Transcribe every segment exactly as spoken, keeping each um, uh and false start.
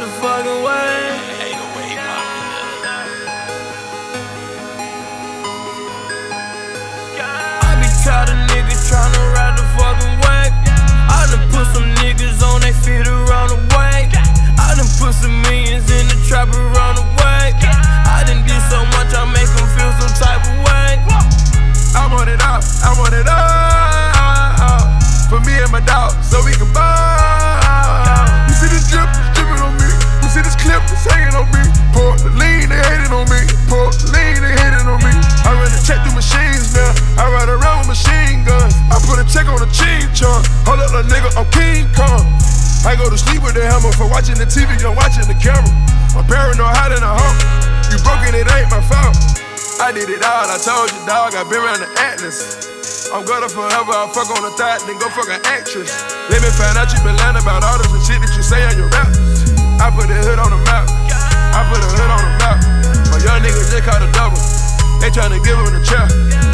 the fucking way. Ain't no way, I be tired of niggas tryna ride the fucking way. I done put some niggas on they feet around the way. I done put some millions in the trap around the way. I done did so much I make them feel some type of way. I want it all, I want it all for me and my dog, so we can ball. You see this drip, it's dripping on me. You see this clip, it's hanging on me. Pour the lean, they hating on me. Pour the lean, they hating on me. I run a check through machines now. I ride around with machine guns. I put a check on a chain chunk. Hold up, little nigga, I'm King Kong. I go to sleep with the hammer. For watching the T V, I'm watching the camera. I'm paranoid, hot in a hump. You broken, it ain't my fault. I did it all, I told you, dog. I been around the Atlas. I'm gonna forever, I fuck on a thought, then go fuck an actress. Let me find out you been lying about all this shit that you say on your rap. I put a hood on the map. I put a hood on the map. My young niggas just caught a double. They tryna give him the chair.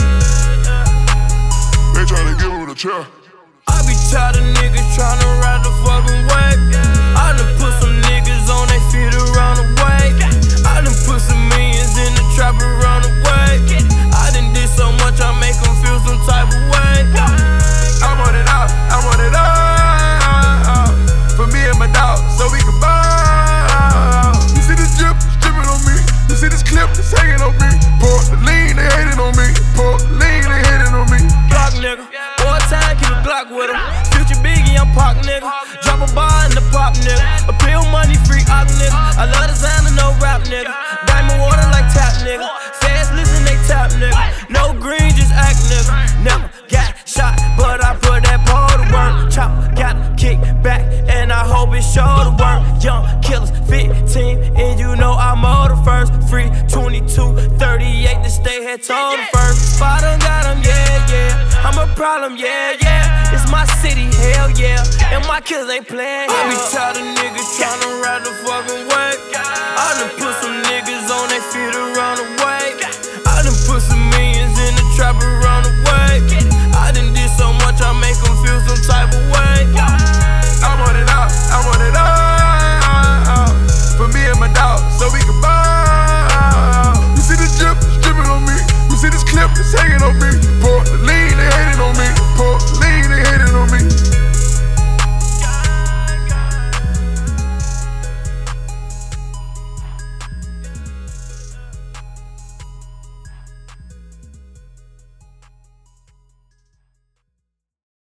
They tryna give him the chair. I be tired of niggas tryna ride the fucking way. I done put some niggas on they feet around the way. I done put some millions in the trap around the way. I done did so much I make them feel some type of way. I want it all, I want it all for me and my dog, so we can ball. You see this drip, it's dripping on me. You see this clip, it's hanging on me. Pour the lean, they hating on me. Pour the lean, they hating on me. Block nigga, boy time, keep a Glock with him. Future Biggie, I'm Pac nigga. Drop a bar in the pop nigga. A pill money free op nigga. I love designer, no rap nigga. Diamond water like tap nigga. Fast listen, they tap nigga. No green, just act nigga. Never got shot, but I put that pole to work. Chop, got kick back, and I hope it show the work. Young killers, fifteen, and you know I'm the first. Free twenty-two, thirty-eight to stay here told the first. Spot them, got them, yeah, yeah. I'm a problem, yeah, yeah. It's my city, hell yeah. And my kids ain't playing. I be tired of niggas tryna ride the fucking way. I done put some niggas